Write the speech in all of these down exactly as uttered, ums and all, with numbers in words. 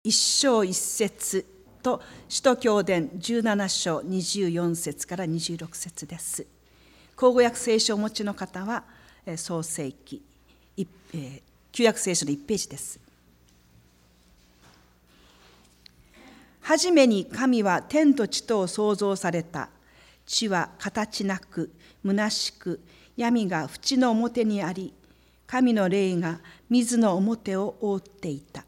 一章一節と使徒教伝じゅうなな章にじゅうよん節からにじゅうろく節です。口語訳聖書をお持ちの方は創世記、旧約聖書のいちページです。はじめに神は天と地とを創造された。地は形なく、虚しく、闇が淵の表にあり、神の霊が水の表を覆っていた。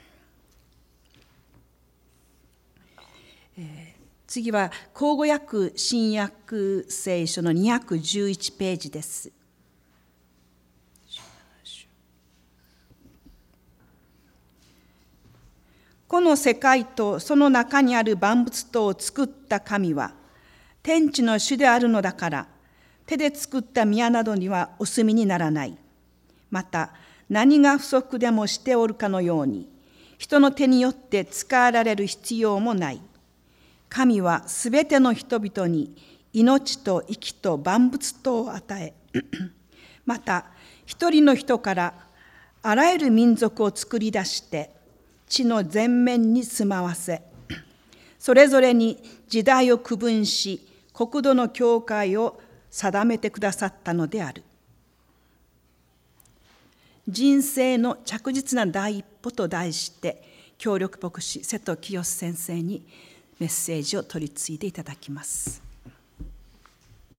えー、次は口語訳新約聖書のにひゃくじゅういちページです。この世界とその中にある万物とを作った神は、天地の主であるのだから、手で作った宮などにはお住みにならない。また、何が不足でもしておるかのように、人の手によって使わられる必要もない。神はすべての人々に命と息と万物とを与え、また、一人の人からあらゆる民族を作り出して、地の全面に住まわせ、それぞれに時代を区分し、国土の境界を定めてくださったのである。人生の着実な第一歩と題して、協力牧師瀬戸清先生にメッセージを取り次いでいただきます。